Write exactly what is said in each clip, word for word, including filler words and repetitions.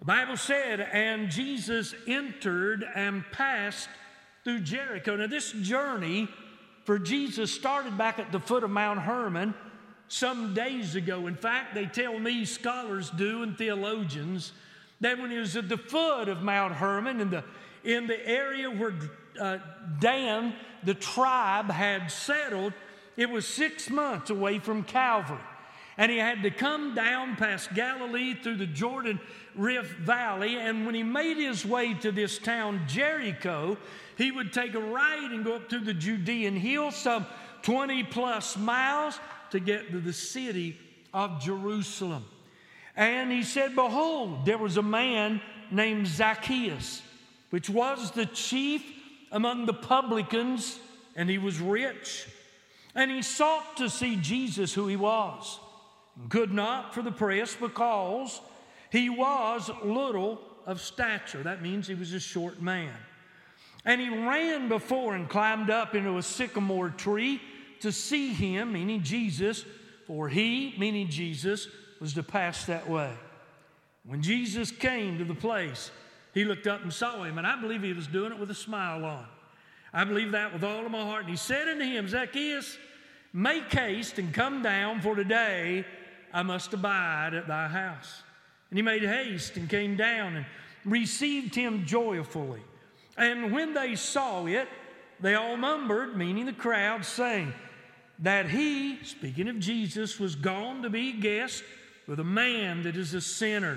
The Bible said, and Jesus entered and passed through Jericho. Now this journey for Jesus started back at the foot of Mount Hermon some days ago. In fact, they tell me, scholars do and theologians, that when he was at the foot of Mount Hermon in the, in the area where uh, Dan, the tribe, had settled, it was six months away from Calvary. And he had to come down past Galilee through the Jordan Rift Valley. And when he made his way to this town, Jericho, he would take a right and go up through the Judean hills, some twenty plus miles, to get to the city of Jerusalem. And he said, behold, there was a man named Zacchaeus, which was the chief among the publicans, and he was rich. And he sought to see Jesus, who he was. Could not for the press, because he was little of stature. That means he was a short man. And he ran before and climbed up into a sycamore tree to see him, meaning Jesus, for he, meaning Jesus, was to pass that way. When Jesus came to the place, he looked up and saw him, and I believe he was doing it with a smile on. I believe that with all of my heart. And he said unto him, Zacchaeus, make haste and come down, for today I must abide at thy house. And he made haste and came down and received him joyfully. And when they saw it, they all murmured, meaning the crowd, saying that he, speaking of Jesus, was gone to be a guest with a man that is a sinner.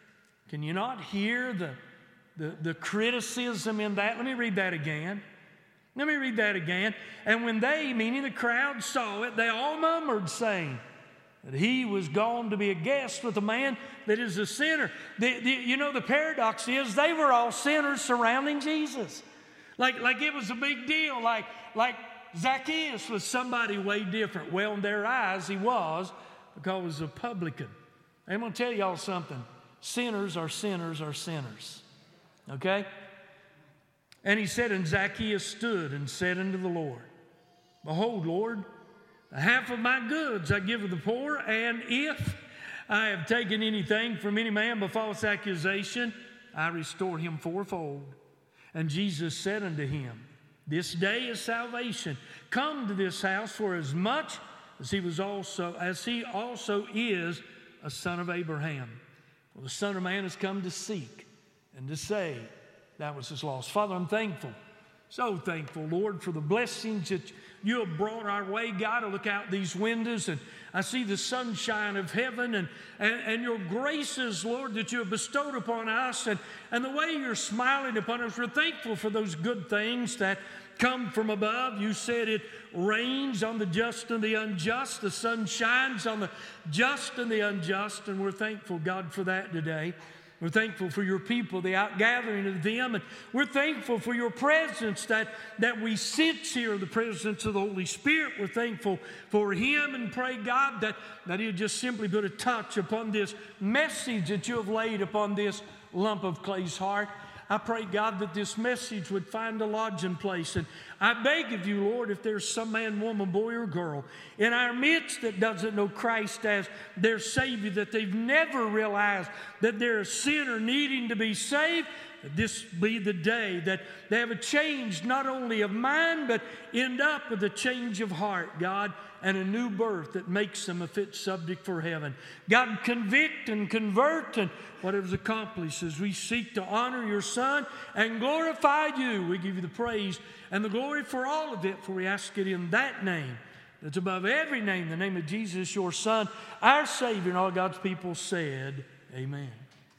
Can you not hear the, the, the criticism in that? Let me read that again. Let me read that again. And when they, meaning the crowd, saw it, they all murmured, saying that he was gone to be a guest with a man that is a sinner. The, the, you know, the paradox is they were all sinners surrounding Jesus. Like, like it was a big deal. Like, like Zacchaeus was somebody way different. Well, in their eyes, he was, because he was a publican. I'm going to tell y'all something. Sinners are sinners are sinners. Okay? And he said, and Zacchaeus stood and said unto the Lord, behold, Lord, the half of my goods I give to the poor, and if I have taken anything from any man by false accusation, I restore him fourfold. And Jesus said unto him, this day is salvation come to this house, for as much as he was also, as he also is a son of Abraham. For the Son of Man has come to seek and to save that was his loss. Father, I'm thankful, so thankful, Lord, for the blessings that you have brought our way. God, I look out these windows and I see the sunshine of heaven and, and, and your graces, Lord, that you have bestowed upon us and, and the way you're smiling upon us. We're thankful for those good things that come from above. You said it rains on the just and the unjust. The sun shines on the just and the unjust, and we're thankful, God, for that today. We're thankful for your people, the outgathering of them, and we're thankful for your presence, that, that we sense here, the presence of the Holy Spirit. We're thankful for him and pray, God, that, that he'll just simply put a touch upon this message that you have laid upon this lump of clay's heart. I pray, God, that this message would find a lodging place. And I beg of you, Lord, if there's some man, woman, boy, or girl in our midst that doesn't know Christ as their Savior, that they've never realized that they're a sinner needing to be saved, that this be the day that they have a change not only of mind, but end up with a change of heart, God, and a new birth that makes them a fit subject for heaven. God, convict and convert, and whatever's accomplished as we seek to honor your Son and glorify you. We give you the praise and the glory for all of it, for we ask it in that name that's above every name, the name of Jesus, your Son, our Savior. And all God's people said, amen.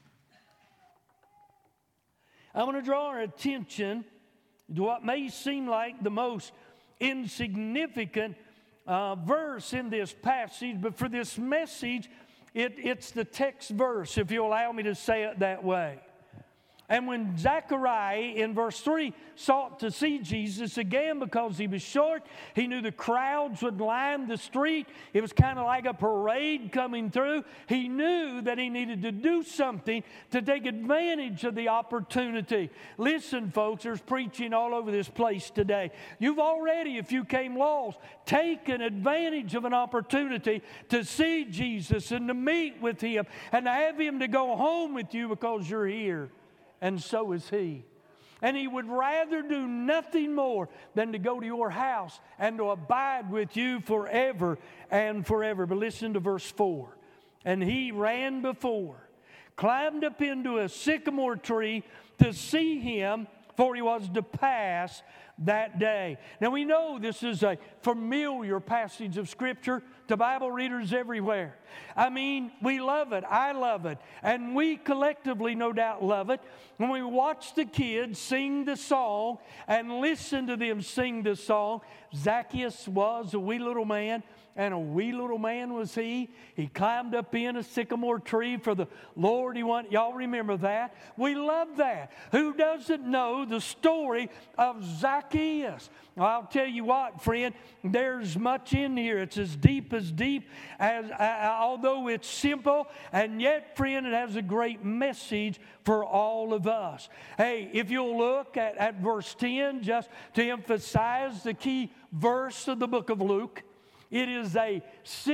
I want to draw our attention to what may seem like the most insignificant uh, verse in this passage, but for this message, it, it's the text verse, if you allow me to say it that way. And when Zechariah, in verse three, sought to see Jesus again because he was short, he knew the crowds would line the street. It was kind of like a parade coming through. He knew that he needed to do something to take advantage of the opportunity. Listen, folks, there's preaching all over this place today. You've already, if you came lost, taken advantage of an opportunity to see Jesus and to meet with him and to have him to go home with you because you're here. And so is he. And he would rather do nothing more than to go to your house and to abide with you forever and forever. But listen to verse four. And he ran before, climbed up into a sycamore tree to see him, for he was to pass that day. Now we know this is a familiar passage of Scripture to Bible readers everywhere. I mean, we love it. I love it. And we collectively, no doubt, love it. When we watch the kids sing the song and listen to them sing the song, Zacchaeus was a wee little man, and a wee little man was he. He climbed up in a sycamore tree for the Lord he wanted. Y'all remember that? We love that. Who doesn't know the story of Zacchaeus? Well, I'll tell you what, friend, there's much in here. It's as deep as deep, as uh, although it's simple, and yet, friend, it has a great message for all of us. Hey, if you'll look at, at verse ten, just to emphasize the key verse of the book of Luke, it is a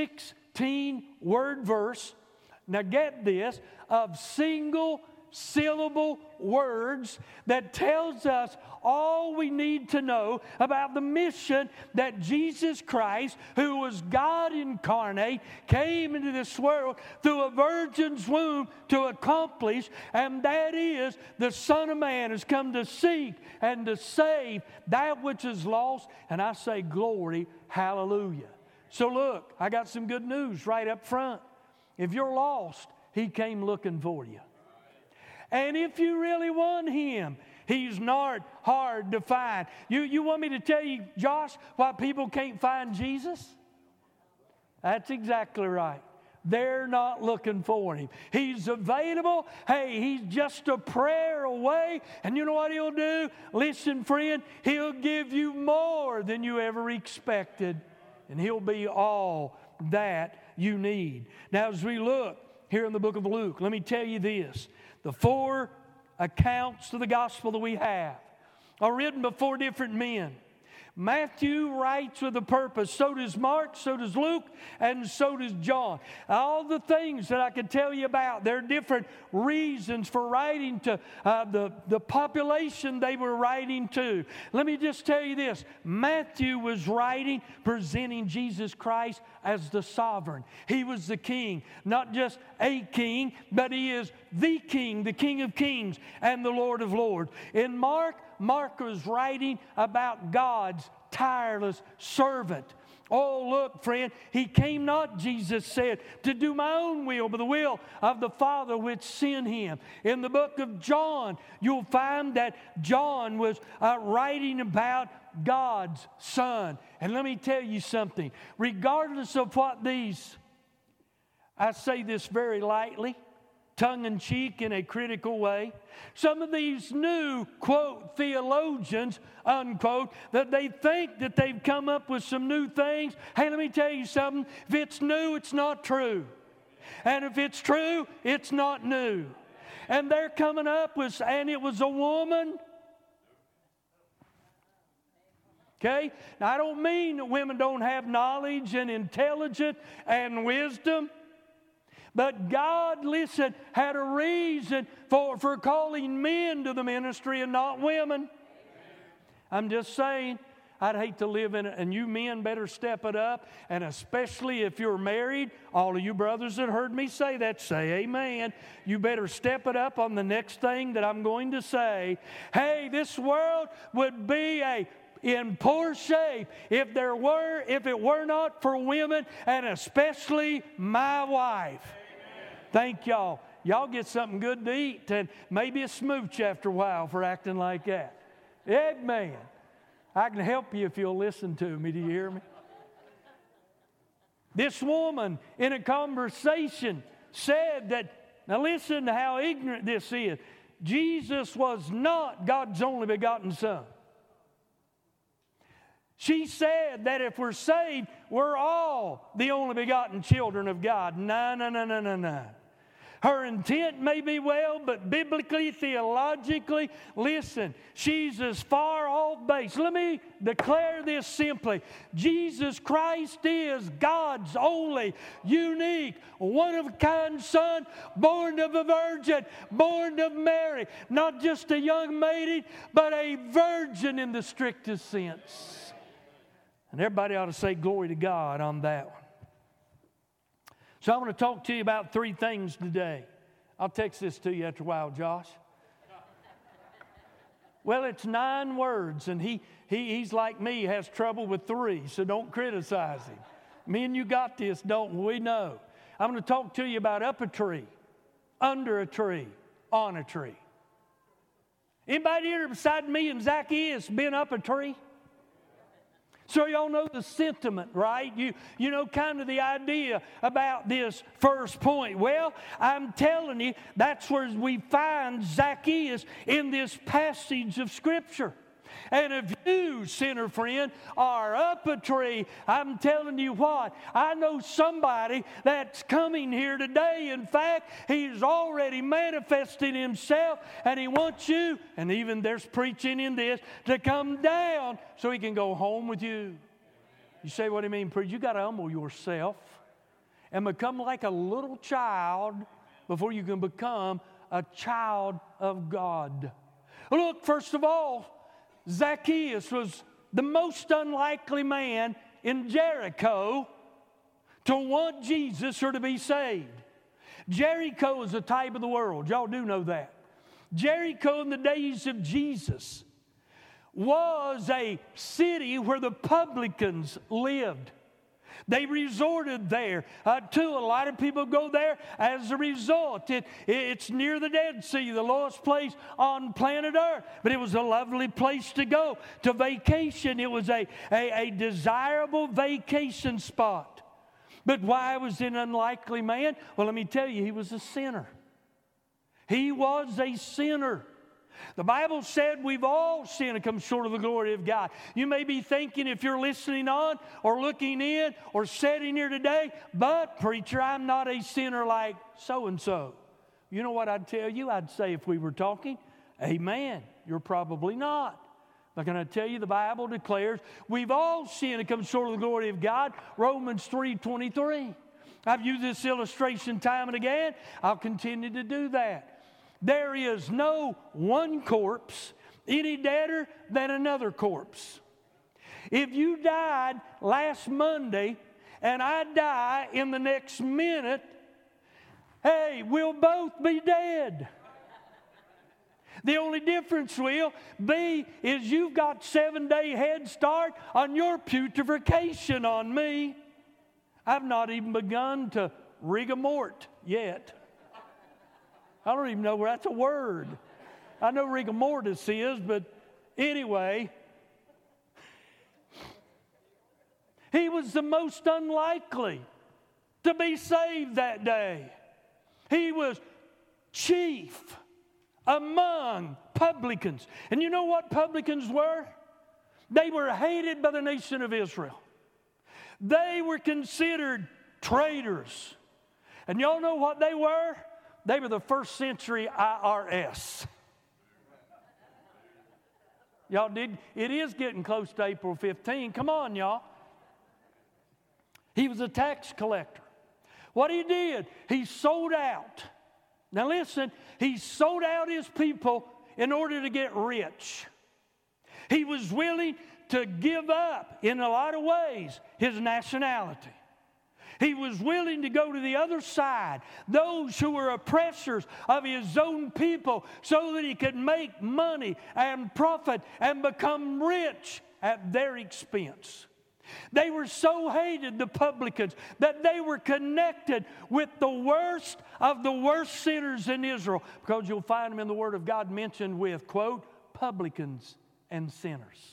sixteen-word verse. Now get this, of single syllable words that tells us all we need to know about the mission that Jesus Christ, who was God incarnate, came into this world through a virgin's womb to accomplish, and that is the Son of Man has come to seek and to save that which is lost. And I say glory, hallelujah. So look, I got some good news right up front. If you're lost, he came looking for you. And if you really want him, he's not hard to find. You, you want me to tell you, Josh, why people can't find Jesus? That's exactly right. They're not looking for him. He's available. Hey, he's just a prayer away. And you know what he'll do? Listen, friend, he'll give you more than you ever expected. And he'll be all that you need. Now, as we look here in the book of Luke, let me tell you this. The four accounts of the gospel that we have are written by four different men. Matthew writes with a purpose. So does Mark, so does Luke, and so does John. All the things that I could tell you about, there are different reasons for writing to uh, the, the population they were writing to. Let me just tell you this. Matthew was writing, presenting Jesus Christ as the sovereign. He was the king, not just a king, but he is the king, the King of kings and the Lord of lords. In Mark, Mark was writing about God's tireless servant. Oh, look, friend, he came not, Jesus said, to do my own will, but the will of the Father which sent him. In the book of John, you'll find that John was uh, writing about God's Son. And let me tell you something. Regardless of what these, I say this very lightly, tongue-in-cheek in a critical way. Some of these new, quote, theologians, unquote, that they think that they've come up with some new things. Hey, let me tell you something. If it's new, it's not true. And if it's true, it's not new. And they're coming up with, and it was a woman. Okay? Now, I don't mean that women don't have knowledge and intelligence and wisdom. But God, listen, had a reason for, for calling men to the ministry and not women. Amen. I'm just saying, I'd hate to live in it, and you men better step it up, and especially if you're married, all of you brothers that heard me say that, say amen. You better step it up on the next thing that I'm going to say. Hey, this world would be a in poor shape if there were, if it were not for women, and especially my wife. Thank y'all. Y'all get something good to eat and maybe a smooch after a while for acting like that. Amen. I can help you if you'll listen to me. Do you hear me? This woman in a conversation said that, now listen to how ignorant this is. Jesus was not God's only begotten Son. She said that if we're saved, we're all the only begotten children of God. No, no, no, no, no, no. Her intent may be well, but biblically, theologically, listen, she's as far off base. Let me declare this simply. Jesus Christ is God's only, unique, one-of-a-kind Son, born of a virgin, born of Mary. Not just a young maiden, but a virgin in the strictest sense. And everybody ought to say glory to God on that one. So I want to talk to you about three things today. I'll text this to you after a while, Josh. Well, it's nine words, and he, he he's like me, has trouble with three, so don't criticize him. Me and you got this, don't we? We know. I'm going to talk to you about up a tree, under a tree, on a tree. Anybody here beside me and Zacchaeus been up a tree? So y'all know the sentiment, right? You, you know kind of the idea about this first point. Well, I'm telling you, that's where we find Zacchaeus in this passage of Scripture. And if you, sinner friend, are up a tree, I'm telling you what, I know somebody that's coming here today. In fact, he's already manifested himself, and he wants you, and even there's preaching in this, to come down so he can go home with you. You say, what do you mean, preacher? You got to humble yourself and become like a little child before you can become a child of God. Look, first of all, Zacchaeus was the most unlikely man in Jericho to want Jesus or to be saved. Jericho is a type of the world. Y'all do know that. Jericho in the days of Jesus was a city where the publicans lived. They resorted there uh, too. A lot of people go there as a result. It, it's near the Dead Sea, the lowest place on planet Earth. But it was a lovely place to go to vacation. It was a, a, a desirable vacation spot. But why was it an unlikely man? Well, let me tell you, he was a sinner. He was a sinner. The Bible said we've all sinned and come short of the glory of God. You may be thinking, if you're listening on or looking in or sitting here today, but preacher, I'm not a sinner like so-and-so. You know what I'd tell you? I'd say if we were talking, amen, you're probably not. But can I tell you, the Bible declares we've all sinned and come short of the glory of God. Romans three twenty-three. I've used this illustration time and again. I'll continue to do that. There is no one corpse any deader than another corpse. If you died last Monday and I die in the next minute, hey, we'll both be dead. The only difference will be is you've got seven-day head start on your putrefaction on me. I've not even begun to rigor mort yet. I don't even know where that's a word. I know rigor mortis is, but anyway. He was the most unlikely to be saved that day. He was chief among publicans. And you know what publicans were? They were hated by the nation of Israel. They were considered traitors. And y'all know what they were? They were the first century I R S. Y'all did. It is getting close to April fifteenth. Come on, y'all. He was a tax collector. What he did, he sold out. Now listen, he sold out his people in order to get rich. He was willing to give up, in a lot of ways, his nationality. He was willing to go to the other side, those who were oppressors of his own people, so that he could make money and profit and become rich at their expense. They were so hated, the publicans, that they were connected with the worst of the worst sinners in Israel, because you'll find them in the Word of God mentioned with, quote, publicans and sinners.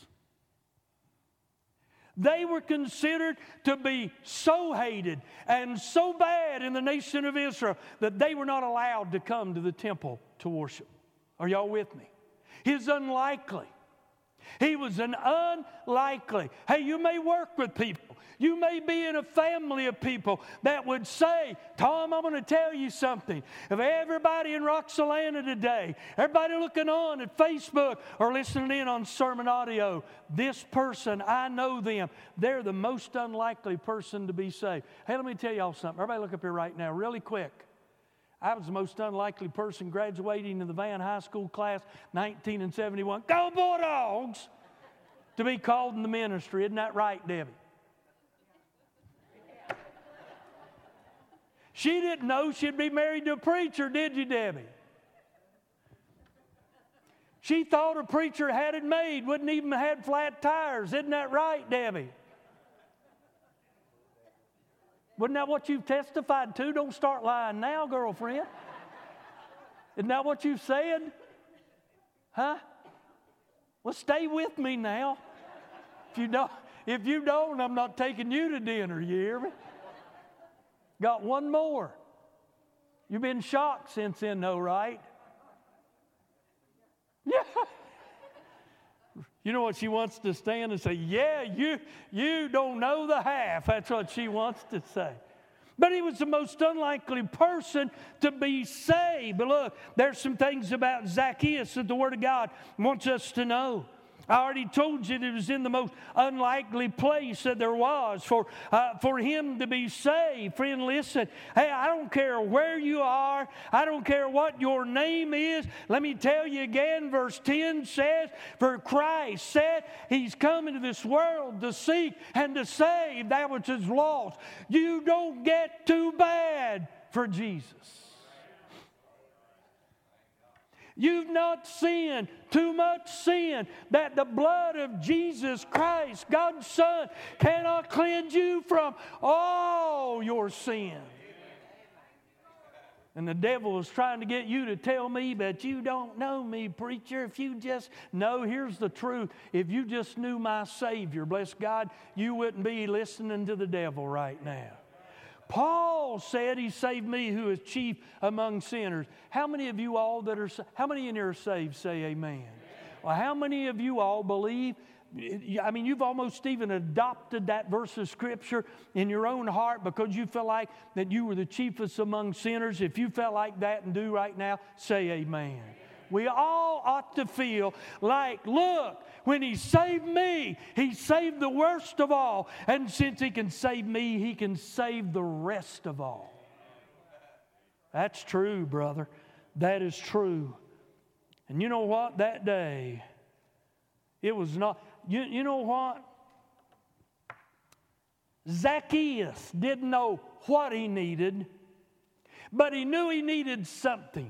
They were considered to be so hated and so bad in the nation of Israel that they were not allowed to come to the temple to worship. Are y'all with me? His unlikely. He was an unlikely. Hey, you may work with people. You may be in a family of people that would say, Tom, I'm going to tell you something. If everybody in Roxalana today, everybody looking on at Facebook or listening in on sermon audio, this person, I know them. They're the most unlikely person to be saved. Hey, let me tell y'all something. Everybody look up here right now, really quick. I was the most unlikely person graduating in the Van High School class, nineteen seventy-one. Go Bulldogs! To be called in the ministry. Isn't that right, Debbie? She didn't know she'd be married to a preacher, did you, Debbie? She thought a preacher had it made, wouldn't even have had flat tires. Isn't that right, Debbie? Wasn't that what you've testified to? Don't start lying now, girlfriend. Isn't that what you've said? Huh? Well, stay with me now. If you don't, if you don't, I'm not taking you to dinner. You hear me? Got one more. You've been shocked since then, though, right? Yeah. You know what she wants to stand and say? Yeah, you, you don't know the half. That's what she wants to say. But he was the most unlikely person to be saved. But look, there's some things about Zacchaeus that the Word of God wants us to know. I already told you that it was in the most unlikely place that there was for, uh, for him to be saved. Friend, listen. Hey, I don't care where you are. I don't care what your name is. Let me tell you again, verse ten says, for Christ said he's come into this world to seek and to save that which is lost. You don't get too bad for Jesus. You've not sinned too much sin that the blood of Jesus Christ, God's Son, cannot cleanse you from all your sin. And the devil is trying to get you to tell me, but you don't know me, preacher. If you just know, here's the truth. If you just knew my Savior, bless God, you wouldn't be listening to the devil right now. Paul said he saved me who is chief among sinners. How many of you all that are, how many in here are saved say amen? Amen. Well, how many of you all believe, I mean, you've almost even adopted that verse of Scripture in your own heart because you feel like that you were the chiefest among sinners. If you felt like that and do right now, say amen. We all ought to feel like, look, when he saved me, he saved the worst of all. And since he can save me, he can save the rest of all. That's true, brother. That is true. And you know what? That day, it was not, you, you know what? Zacchaeus didn't know what he needed, but he knew he needed something.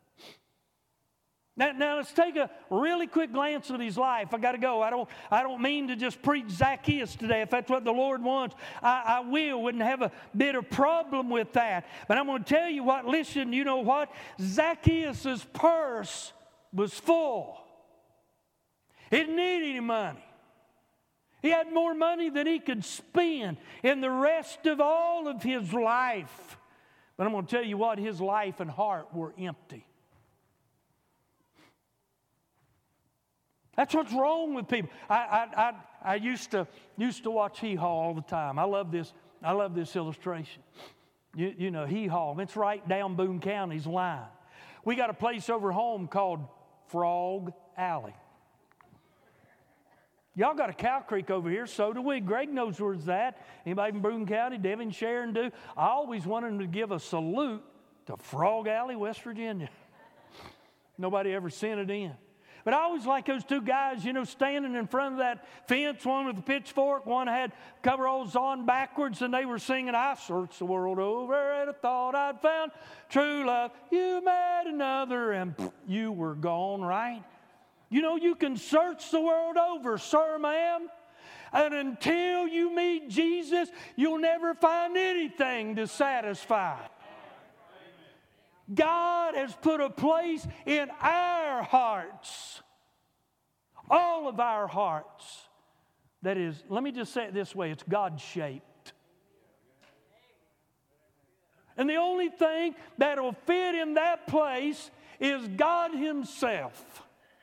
Now, now let's take a really quick glance at his life. I got to go. I don't, I don't mean to just preach Zacchaeus today. If that's what the Lord wants, I, I will. Wouldn't have a bit of problem with that. But I'm going to tell you what. Listen, you know what? Zacchaeus' purse was full. He didn't need any money. He had more money than he could spend in the rest of all of his life. But I'm going to tell you what. His life and heart were empty. That's what's wrong with people. I, I, I, I used to used to watch Hee Haw all the time. I love this. I love this illustration. You, you know, Hee Haw. It's right down Boone County's line. We got a place over home called Frog Alley. Y'all got a Cow Creek over here. So do we. Greg knows where it's at. Anybody in Boone County? Devin, Sharon do. I always wanted them to give a salute to Frog Alley, West Virginia. Nobody ever sent it in. But I always like those two guys, you know, standing in front of that fence, one with a pitchfork, one had coveralls on backwards, and they were singing, I searched the world over and I thought I'd found true love. You met another and you were gone, right? You know, you can search the world over, sir, ma'am, and until you meet Jesus, you'll never find anything to satisfy. God has put a place in our hearts, all of our hearts, that is, let me just say it this way, it's God-shaped. And the only thing that will fit in that place is God Himself.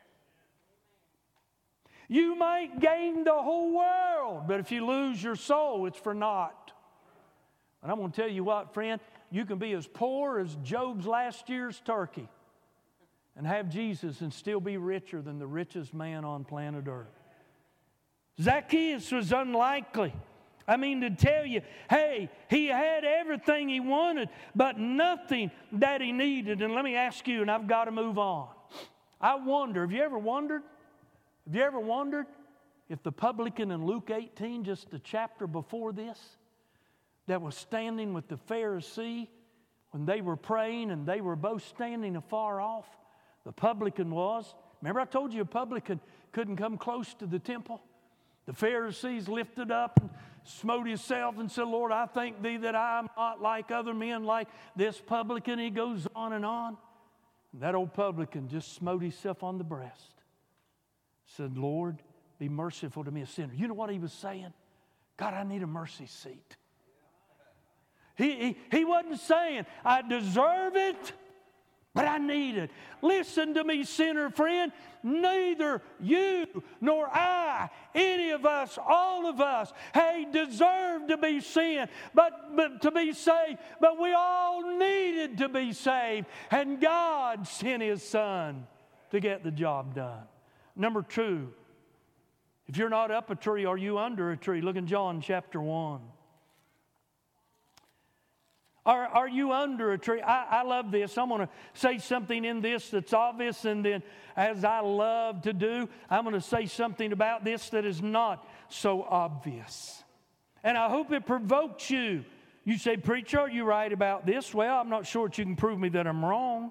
You might gain the whole world, but if you lose your soul, it's for naught. And I'm going to tell you what, friend, you can be as poor as Job's last year's turkey and have Jesus and still be richer than the richest man on planet Earth. Zacchaeus was unlikely. I mean, to tell you, hey, he had everything he wanted, but nothing that he needed. And let me ask you, and I've got to move on. I wonder, have you ever wondered? Have you ever wondered if the publican in Luke eighteen, just the chapter before this, that was standing with the Pharisee when they were praying and they were both standing afar off, the publican was. Remember I told you a publican couldn't come close to the temple? The Pharisees lifted up and smote himself and said, Lord, I thank thee that I am not like other men, like this publican. He goes on and on. And that old publican just smote himself on the breast. Said, Lord, be merciful to me, a sinner. You know what he was saying? God, I need a mercy seat. He, he, he wasn't saying, I deserve it, but I need it. Listen to me, sinner friend. Neither you nor I, any of us, all of us, hey, deserve to be sin, but, but to be saved. But we all needed to be saved. And God sent His Son to get the job done. Number two, if you're not up a tree, are you under a tree? Look in John chapter one. Are, are you under a tree? I, I love this. I'm going to say something in this that's obvious, and then as I love to do, I'm going to say something about this that is not so obvious. And I hope it provokes you. You say, preacher, are you right about this? Well, I'm not sure that you can prove me that I'm wrong.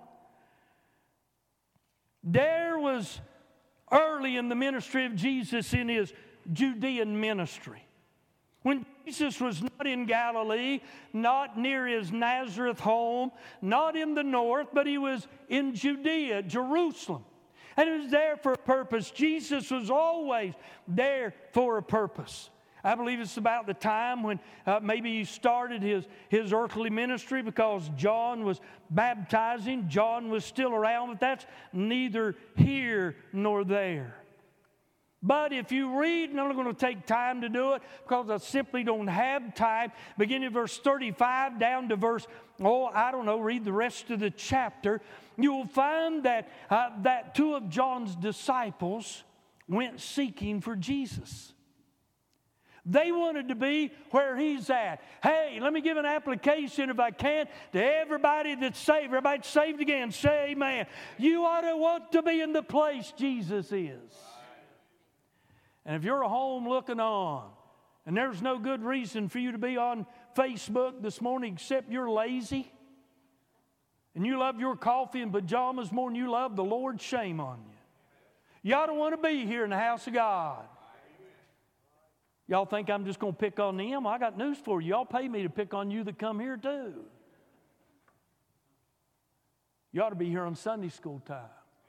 There was early in the ministry of Jesus, in His Judean ministry, when Jesus was not in Galilee, not near His Nazareth home, not in the north, but He was in Judea, Jerusalem. And He was there for a purpose. Jesus was always there for a purpose. I believe it's about the time when uh, maybe He started his, his earthly ministry, because John was baptizing. John was still around, but that's neither here nor there. But if you read, and I'm not going to take time to do it because I simply don't have time, beginning of verse thirty-five down to verse, oh, I don't know, read the rest of the chapter, you'll find that, uh, that two of John's disciples went seeking for Jesus. They wanted to be where He's at. Hey, let me give an application, if I can, to everybody that's saved. Everybody that's saved again, say amen. You ought to want to be in the place Jesus is. And if you're at home looking on, and there's no good reason for you to be on Facebook this morning except you're lazy, and you love your coffee and pajamas more than you love the Lord, shame on you. You ought to want to be here in the house of God. Y'all think I'm just going to pick on them? I got news for you. Y'all pay me to pick on you that come here too. You ought to be here on Sunday school time,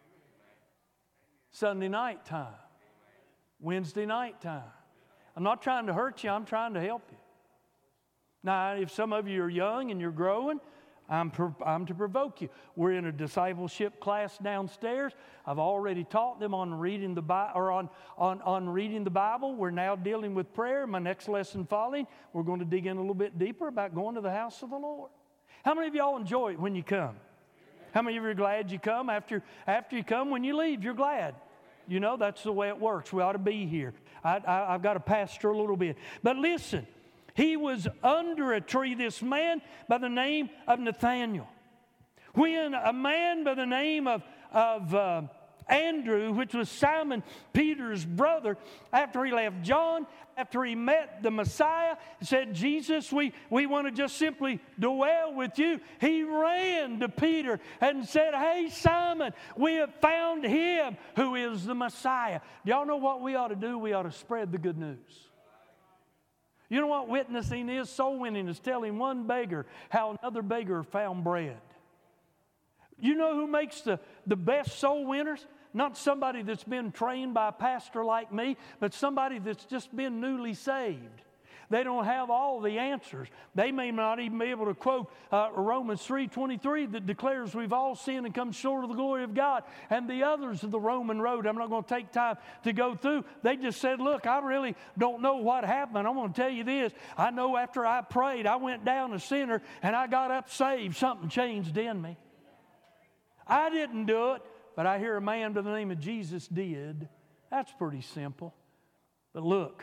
Sunday night time, Wednesday night time. I'm not trying to hurt you. I'm trying to help you. Now, if some of you are young and you're growing, I'm, I'm to provoke you. We're in a discipleship class downstairs. I've already taught them on reading the Bible, or on, on, on reading the Bible. We're now dealing with prayer. My next lesson following, we're going to dig in a little bit deeper about going to the house of the Lord. How many of y'all enjoy it when you come? How many of you are glad you come? After, after you come, when you leave, you're glad. You know, that's the way it works. We ought to be here. I, I, I've got to pastor a little bit. But listen. He was under a tree, this man by the name of Nathanael. When a man by the name of, of uh, Andrew, which was Simon Peter's brother, after he left John, after he met the Messiah, said, Jesus, we, we want to just simply dwell with you. He ran to Peter and said, hey, Simon, we have found Him who is the Messiah. Do y'all know what we ought to do? We ought to spread the good news. You know what witnessing is? Soul winning is telling one beggar how another beggar found bread. You know who makes the, the best soul winners? Not somebody that's been trained by a pastor like me, but somebody that's just been newly saved. They don't have all the answers. They may not even be able to quote uh, Romans three twenty-three that declares we've all sinned and come short of the glory of God. And the others of the Roman road, I'm not going to take time to go through. They just said, look, I really don't know what happened. I'm going to tell you this. I know after I prayed, I went down a sinner and I got up saved. Something changed in me. I didn't do it, but I hear a man by the name of Jesus did. That's pretty simple. But look.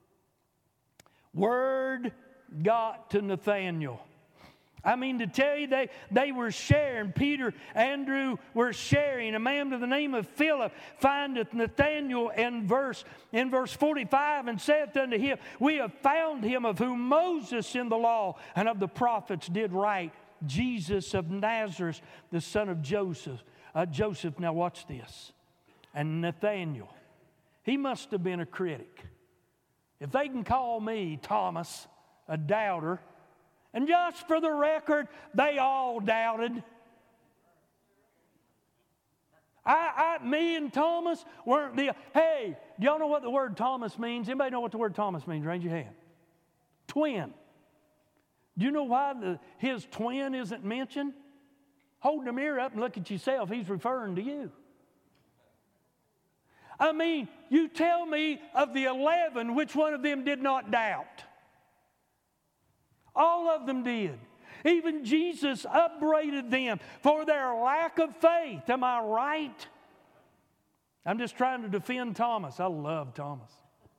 Word got to Nathanael. I mean, to tell you, they, they were sharing. Peter, Andrew were sharing. A man by the name of Philip findeth Nathanael in verse, in verse forty-five and saith unto him, we have found him of whom Moses in the law and of the prophets did write, Jesus of Nazareth, the son of Joseph. Uh, Joseph, now watch this. And Nathanael, he must have been a critic. If they can call me, Thomas, a doubter, and just for the record, they all doubted. I, I, me and Thomas weren't the, hey, do y'all know what the word Thomas means? Anybody know what the word Thomas means? Raise your hand. Twin. Do you know why the, his twin isn't mentioned? Hold the mirror up and look at yourself. He's referring to you. I mean, you tell me of the eleven, which one of them did not doubt? All of them did. Even Jesus upbraided them for their lack of faith. Am I right? I'm just trying to defend Thomas. I love Thomas.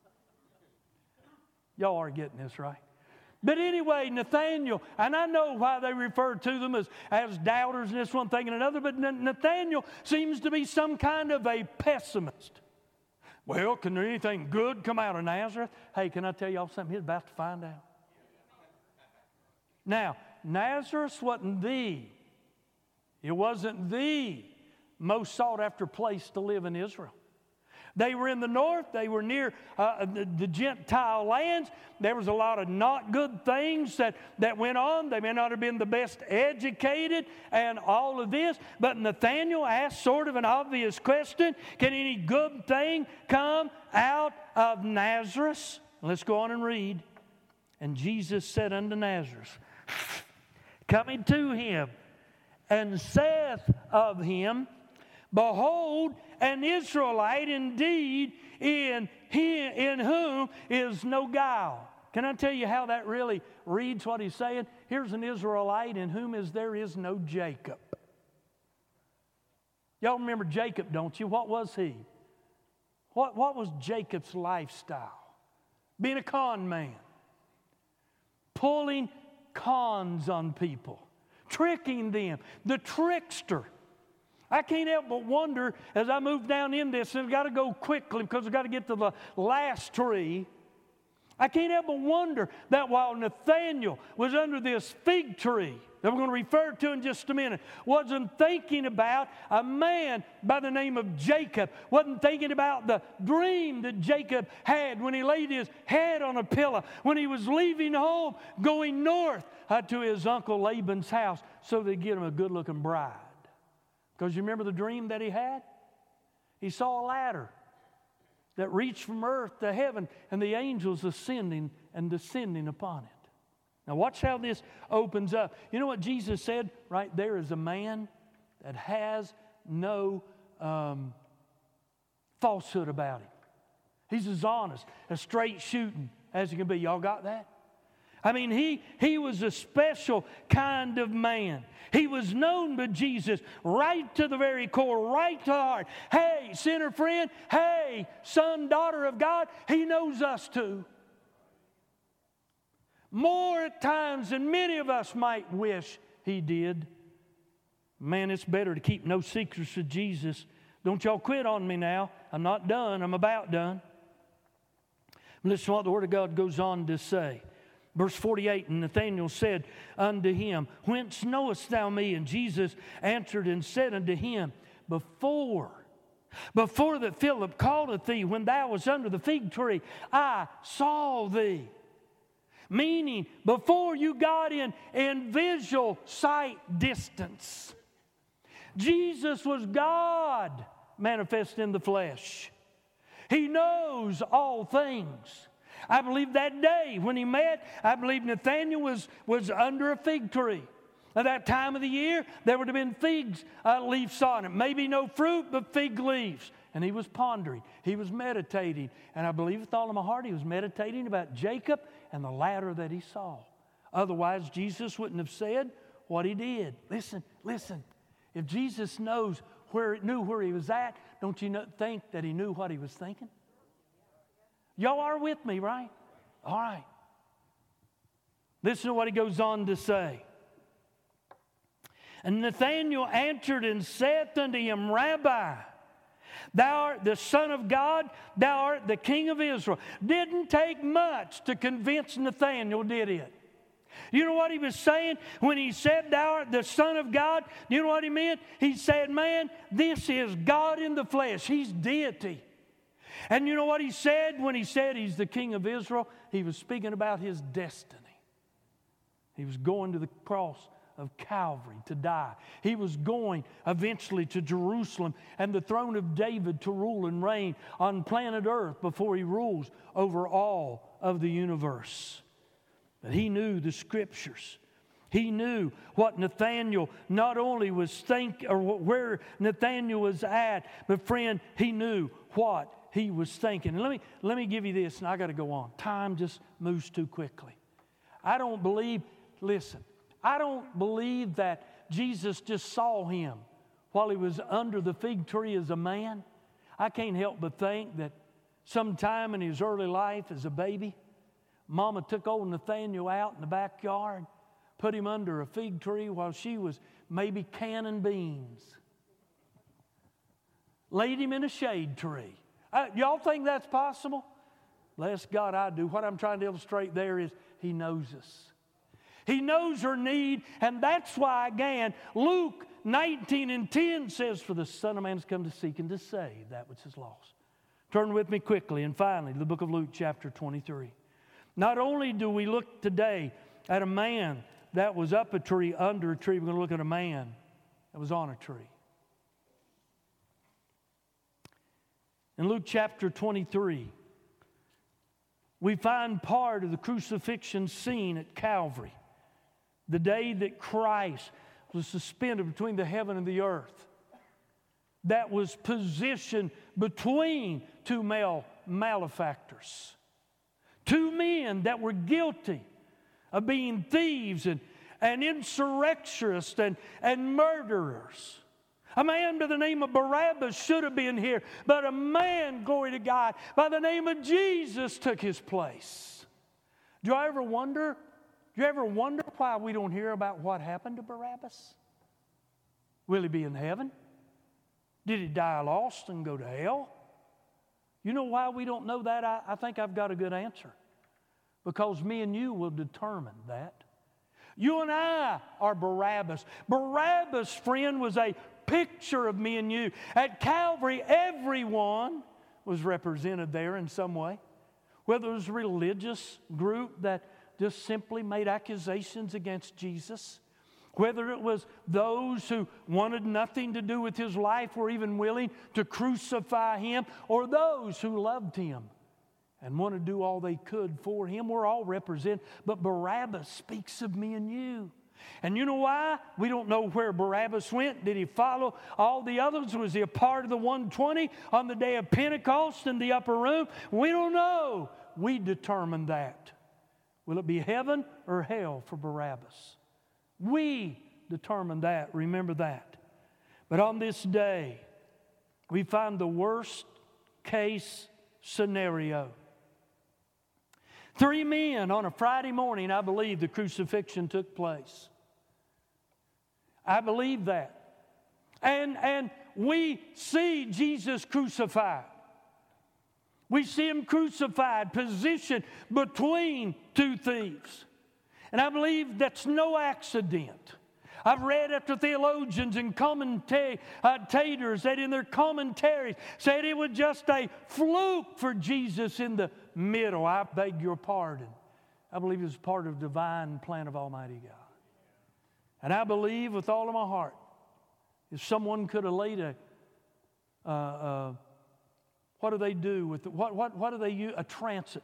Y'all are getting this right. But anyway, Nathanael, and I know why they refer to them as, as doubters and this one thing and another, but Nathanael seems to be some kind of a pessimist. Well, can there anything good come out of Nazareth? Hey, can I tell y'all something he's about to find out? Now, Nazareth wasn't the, it wasn't the most sought after place to live in Israel. They were in the north. They were near uh, the, the Gentile lands. There was a lot of not good things that, that went on. They may not have been the best educated and all of this. But Nathanael asked sort of an obvious question. Can any good thing come out of Nazareth? Let's go on and read. And Jesus said unto Nazareth, coming to him, and saith of him, behold, an Israelite indeed, in him, in whom is no guile. Can I tell you how that really reads what he's saying? Here's an Israelite in whom is there is no Jacob. Y'all remember Jacob, don't you? What was he? What, what was Jacob's lifestyle? Being a con man. Pulling cons on people. Tricking them. The trickster. I can't help but wonder as I move down in this, and I've got to go quickly because I've got to get to the last tree. I can't help but wonder that while Nathanael was under this fig tree that we're going to refer to in just a minute, wasn't thinking about a man by the name of Jacob, wasn't thinking about the dream that Jacob had when he laid his head on a pillow, when he was leaving home, going north uh, to his uncle Laban's house so they'd get him a good-looking bride. Because you remember the dream that he had? He saw a ladder that reached from earth to heaven and the angels ascending and descending upon it. Now watch how this opens up. You know what Jesus said? Right there is a man that has no um, falsehood about him. He's as honest, as straight shooting as he can be. Y'all got that? I mean, he, he was a special kind of man. He was known by Jesus right to the very core, right to the heart. Hey, sinner friend, hey, son, daughter of God, he knows us too. More at times than many of us might wish he did. Man, it's better to keep no secrets with Jesus. Don't y'all quit on me now. I'm not done. I'm about done. Listen to what the Word of God goes on to say. Verse forty-eight, and Nathanael said unto him, whence knowest thou me? And Jesus answered and said unto him, Before, before that Philip calleth thee, when thou was under the fig tree, I saw thee. Meaning, before you got in, in visual sight distance. Jesus was God manifest in the flesh. He knows all things. I believe that day when he met, I believe Nathanael was, was under a fig tree. At that time of the year, there would have been figs uh, leaves on it. Maybe no fruit, but fig leaves. And he was pondering. He was meditating. And I believe with all of my heart, he was meditating about Jacob and the ladder that he saw. Otherwise, Jesus wouldn't have said what he did. Listen, listen. If Jesus knows where knew where he was at, don't you know, think that he knew what he was thinking? Y'all are with me, right? All right. Listen to what he goes on to say. And Nathanael answered and saith unto him, Rabbi, thou art the Son of God, thou art the King of Israel. Didn't take much to convince Nathanael, did it? You know what he was saying when he said, thou art the Son of God? You know what he meant? He said, man, this is God in the flesh. He's deity. And you know what he said when he said he's the King of Israel? He was speaking about his destiny. He was going to the cross of Calvary to die. He was going eventually to Jerusalem and the throne of David to rule and reign on planet Earth before he rules over all of the universe. But he knew the Scriptures. He knew what Nathanael not only was thinking, or where Nathanael was at, but friend, he knew what he was thinking. And let me, let me give you this, and I got to go on. Time just moves too quickly. I don't believe, listen, I don't believe that Jesus just saw him while he was under the fig tree as a man. I can't help but think that sometime in his early life as a baby, Mama took old Nathanael out in the backyard, put him under a fig tree while she was maybe canning beans. Laid him in a shade tree. Uh, y'all think that's possible? Bless God, I do. What I'm trying to illustrate there is he knows us. He knows her need, and that's why, again, Luke nineteen and ten says, for the Son of Man has come to seek and to save that which is lost. Turn with me quickly, and finally, the book of Luke, chapter twenty-three. Not only do we look today at a man that was up a tree, under a tree, we're going to look at a man that was on a tree. In Luke chapter twenty-three, we find part of the crucifixion scene at Calvary, the day that Christ was suspended between the heaven and the earth, that was positioned between two male malefactors. Two men that were guilty of being thieves and, and insurrectionists and, and murderers. A man by the name of Barabbas should have been here, but a man, glory to God, by the name of Jesus took his place. Do you ever wonder, do you ever wonder why we don't hear about what happened to Barabbas? Will he be in heaven? Did he die lost and go to hell? You know why we don't know that? I, I think I've got a good answer. Because me and you will determine that. You and I are Barabbas. Barabbas, friend, was a picture of me and you. At Calvary, everyone was represented there in some way. Whether it was a religious group that just simply made accusations against Jesus, whether it was those who wanted nothing to do with his life, were even willing to crucify him, or those who loved him and want to do all they could for him. We're all represented. But Barabbas speaks of me and you. And you know why? We don't know where Barabbas went. Did he follow all the others? Was he a part of the one twenty on the day of Pentecost in the upper room? We don't know. We determine that. Will it be heaven or hell for Barabbas? We determine that. Remember that. But on this day, we find the worst case scenario. Three men on a Friday morning, I believe the crucifixion took place. I believe that. And, and we see Jesus crucified. We see him crucified, positioned between two thieves. And I believe that's no accident. I've read after theologians and commentators that in their commentaries said it was just a fluke for Jesus in the middle. I beg your pardon. I believe it was part of the divine plan of Almighty God. And I believe with all of my heart, if someone could have laid a, uh, uh, what do they do with, the, what, what, what do they use? A transit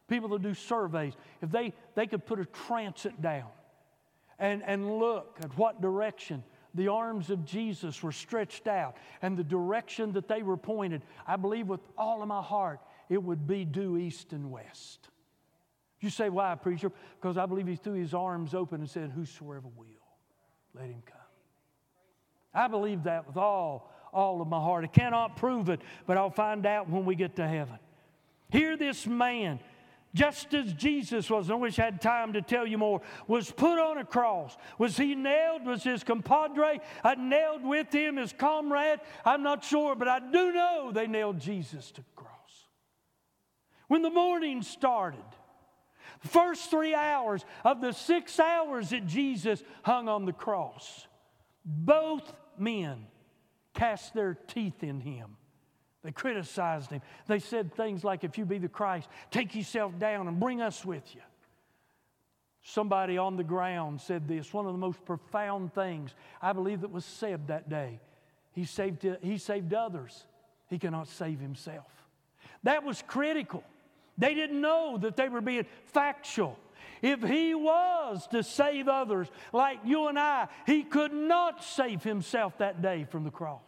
people that do surveys, if they, they could put a transit down and, and look at what direction the arms of Jesus were stretched out and the direction that they were pointed, I believe with all of my heart it would be due east and west. You say, why, preacher? Because I believe he threw his arms open and said, whosoever will, let him come. I believe that with all, all of my heart. I cannot prove it, but I'll find out when we get to heaven. Here this man, just as Jesus was, I wish I had time to tell you more, was put on a cross. Was he nailed? Was his compadre uh, nailed with him, his comrade? I'm not sure, but I do know they nailed Jesus to the cross. When the morning started, the first three hours of the six hours that Jesus hung on the cross, both men cast their teeth in him. They criticized him. They said things like, if you be the Christ, take yourself down and bring us with you. Somebody on the ground said this, one of the most profound things I believe that was said that day. He saved, he saved others. He cannot save himself. That was critical. They didn't know that they were being factual. If he was to save others like you and I, he could not save himself that day from the cross.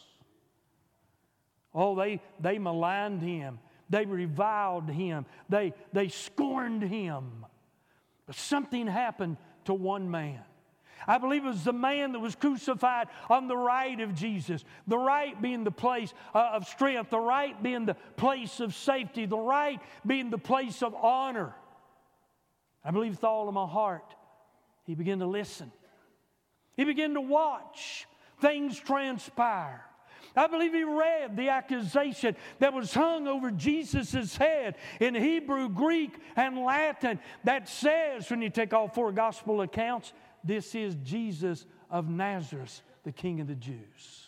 Oh, they, they maligned him. They reviled him. They, they scorned him. But something happened to one man. I believe it was the man that was crucified on the right of Jesus. The right being the place uh, of strength. The right being the place of safety. The right being the place of honor. I believe with all of my heart, he began to listen. He began to watch things transpire. I believe he read the accusation that was hung over Jesus' head in Hebrew, Greek, and Latin that says, when you take all four gospel accounts, this is Jesus of Nazareth, the King of the Jews.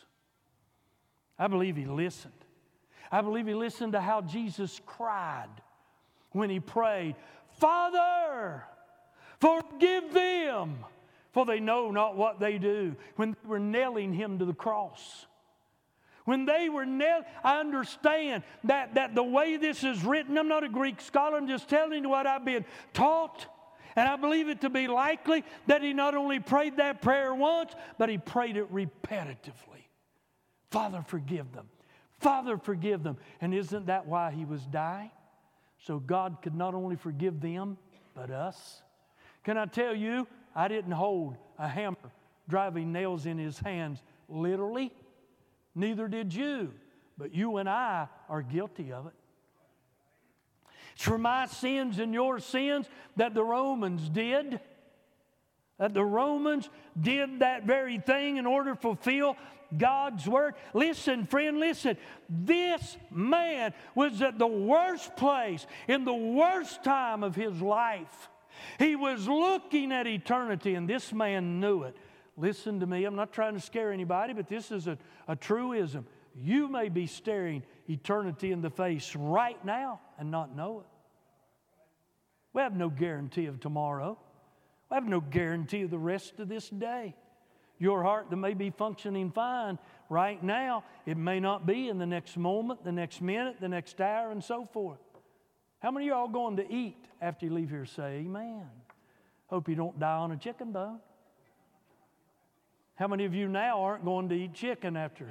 I believe he listened. I believe he listened to how Jesus cried when he prayed, Father, forgive them, for they know not what they do. When they were nailing him to the cross. When they were nailed, I understand that, that the way this is written, I'm not a Greek scholar, I'm just telling you what I've been taught. And I believe it to be likely that he not only prayed that prayer once, but he prayed it repetitively. Father, forgive them. Father, forgive them. And isn't that why he was dying? So God could not only forgive them, but us. Can I tell you, I didn't hold a hammer driving nails in his hands literally. Neither did you. But you and I are guilty of it. It's for my sins and your sins that the Romans did. That the Romans did that very thing in order to fulfill God's word. Listen, friend, listen. This man was at the worst place, in the worst time of his life. He was looking at eternity, and this man knew it. Listen to me. I'm not trying to scare anybody, but this is a, a truism. You may be staring eternity in the face right now and not know it. We have no guarantee of tomorrow. We have no guarantee of the rest of this day. Your heart that may be functioning fine right now, it may not be in the next moment, the next minute, the next hour, and so forth. How many of y'all going to eat after you leave here? Say amen. Hope you don't die on a chicken bone. How many of you now aren't going to eat chicken after?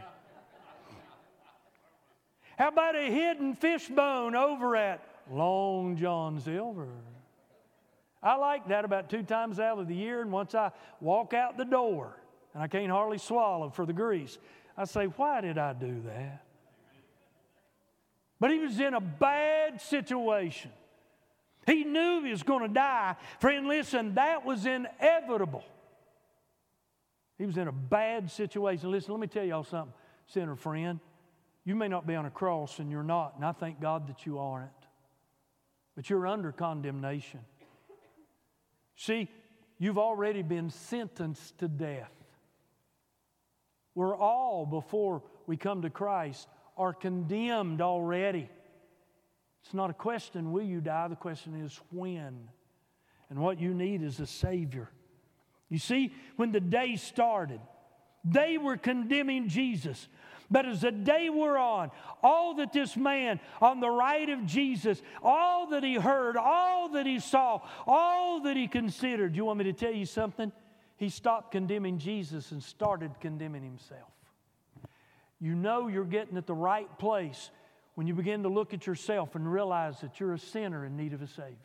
How about a hidden fish bone over at Long John Silver? I like that about two times out of the year, and once I walk out the door and I can't hardly swallow for the grease, I say, why did I do that? But he was in a bad situation. He knew he was going to die. Friend, listen, that was inevitable. He was in a bad situation. Listen, let me tell y'all something, sinner friend. You may not be on a cross, and you're not, and I thank God that you aren't. But you're under condemnation. See, you've already been sentenced to death. We're all, before we come to Christ, are condemned already. It's not a question, will you die? The question is, when? And what you need is a Savior. You see, when the day started, They were condemning Jesus. But as the day wore on, all that this man on the right of Jesus, all that he heard, all that he saw, all that he considered, you want me to tell you something? He stopped condemning Jesus and started condemning himself. You know you're getting at the right place when you begin to look at yourself and realize that you're a sinner in need of a Savior.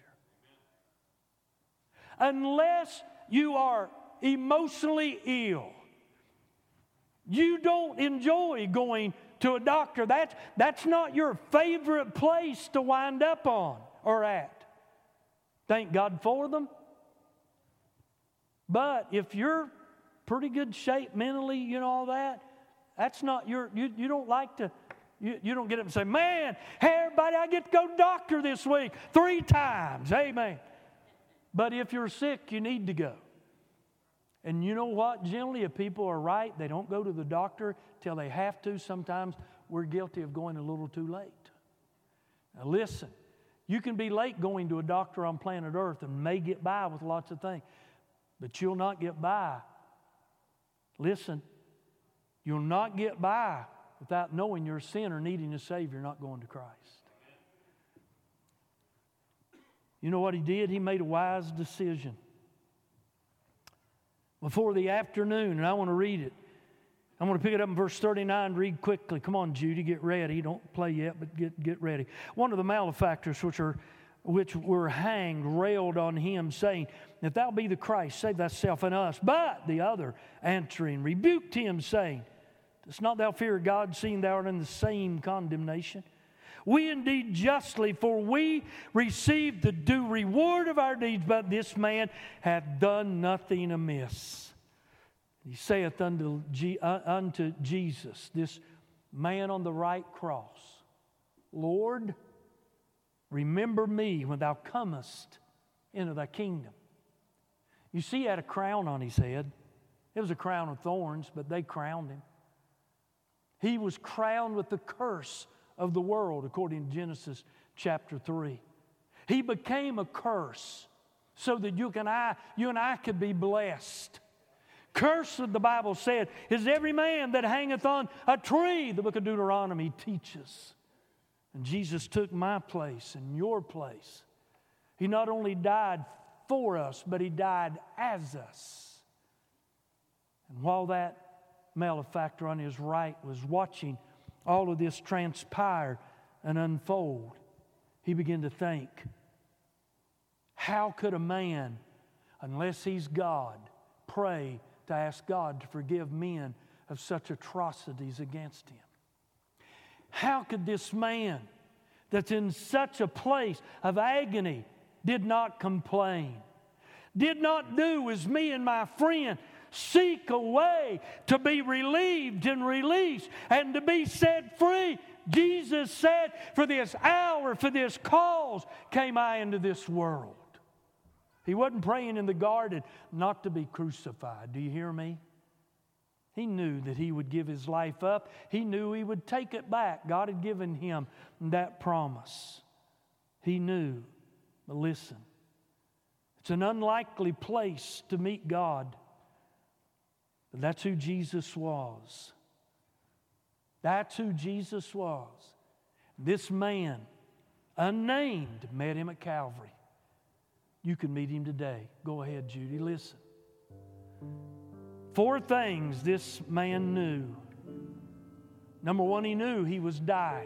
Unless you are emotionally ill, you don't enjoy going to a doctor. That's, that's not your favorite place to wind up on or at. Thank God for them. But if you're pretty good shape mentally, you know, all that, that's not your, you, you don't like to, you, you don't get up and say, man, hey, everybody, I get to go to the doctor this week three times. Amen. But if you're sick, you need to go. And you know what? Generally, if people are right, they don't go to the doctor till they have to. Sometimes we're guilty of going a little too late. Now listen, you can be late going to a doctor on planet Earth and may get by with lots of things, but you'll not get by. Listen, you'll not get by without knowing you're a sinner needing a Savior, not going to Christ. You know what he did? He made a wise decision. Before the afternoon, and I want to read it. I'm going to pick it up in verse thirty-nine, read quickly. Come on, Judy, get ready. Don't play yet, but get, get ready. One of the malefactors which are which were hanged railed on him, saying, if thou be the Christ, save thyself and us. But the other, answering, rebuked him, saying, dost not thou fear God, seeing thou art in the same condemnation? We indeed justly, for we receive the due reward of our deeds, but this man hath done nothing amiss. He saith unto, G, uh, unto Jesus, this man on the right cross, Lord, remember me when thou comest into thy kingdom. You see, he had a crown on his head. It was a crown of thorns, but they crowned him. He was crowned with the curse of the world, according to Genesis chapter three. He became a curse so that you, can I, you and I could be blessed. Cursed, the Bible said, is every man that hangeth on a tree, the book of Deuteronomy teaches. And Jesus took my place and your place. He not only died for us, but He died as us. And while that malefactor on his right was watching all of this transpire and unfold, he began to think, how could a man, unless he's God, pray to ask God to forgive men of such atrocities against him? How could this man that's in such a place of agony did not complain, did not do as me and my friend seek a way to be relieved and released and to be set free? Jesus said, for this hour, for this cause came I into this world. He wasn't praying in the garden not to be crucified. Do you hear me? He knew that he would give his life up. He knew he would take it back. God had given him that promise. He knew. But listen, it's an unlikely place to meet God. But that's who Jesus was. That's who Jesus was. This man, unnamed, met him at Calvary. You can meet him today. Go ahead, Judy, listen. Four things this man knew. Number one, he knew he was dying.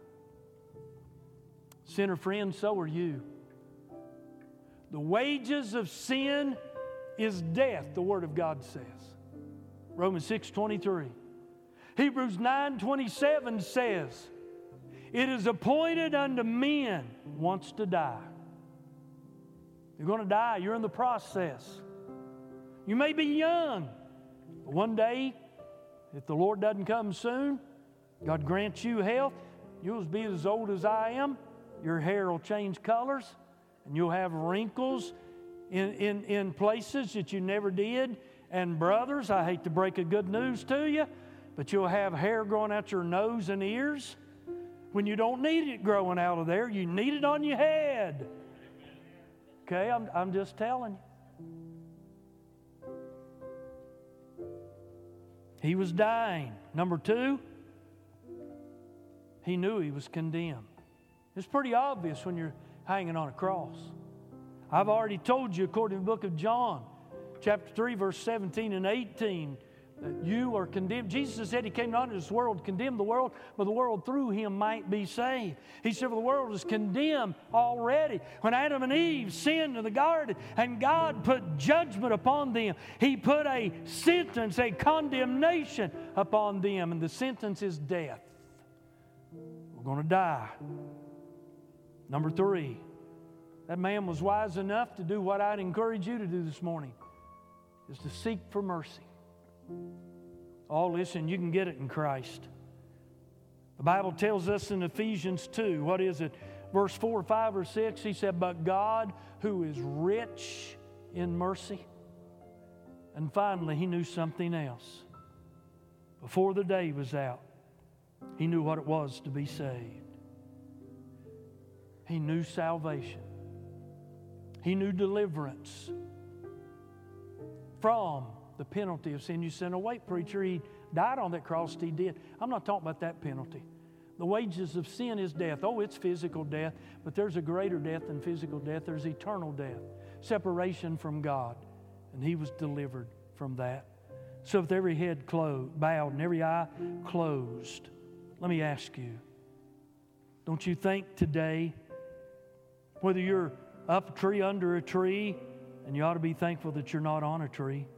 Sinner friend, so are you. The wages of sin is death, the Word of God says. Romans six twenty-three. Hebrews nine twenty-seven says, it is appointed unto men once to die. You're going to die. You're in the process. You may be young. But one day, if the Lord doesn't come soon, God grants you health, you'll be as old as I am. Your hair will change colors, and you'll have wrinkles in, in, in places that you never did. And brothers, I hate to break a good news to you, but you'll have hair growing out your nose and ears when you don't need it growing out of there. You need it on your head. Okay, I'm, I'm just telling you. He was dying. Number two, he knew he was condemned. It's pretty obvious when you're hanging on a cross. I've already told you, according to the book of John, chapter three, verse seventeen and eighteen, that you are condemned. Jesus said He came not into this world to condemn the world, but the world through Him might be saved. He said, well, the world is condemned already. When Adam and Eve sinned in the garden and God put judgment upon them, He put a sentence, a condemnation upon them, and the sentence is death. We're going to die. Number three, that man was wise enough to do what I'd encourage you to do this morning, is to seek for mercy. Oh, listen, you can get it in Christ. The Bible tells us in Ephesians two, what is it? Verse four, five, or six, he said, but God, who is rich in mercy. And finally, he knew something else. Before the day was out, he knew what it was to be saved. He knew salvation. He knew deliverance from the penalty of sin. You said, oh, wait, preacher, He died on that cross. He did. I'm not talking about that penalty. The wages of sin is death. Oh, it's physical death, but there's a greater death than physical death. There's eternal death, separation from God. And He was delivered from that. So with every head closed, bowed and every eye closed, let me ask you, don't you think today, whether you're up a tree, under a tree, and you ought to be thankful that you're not on a tree,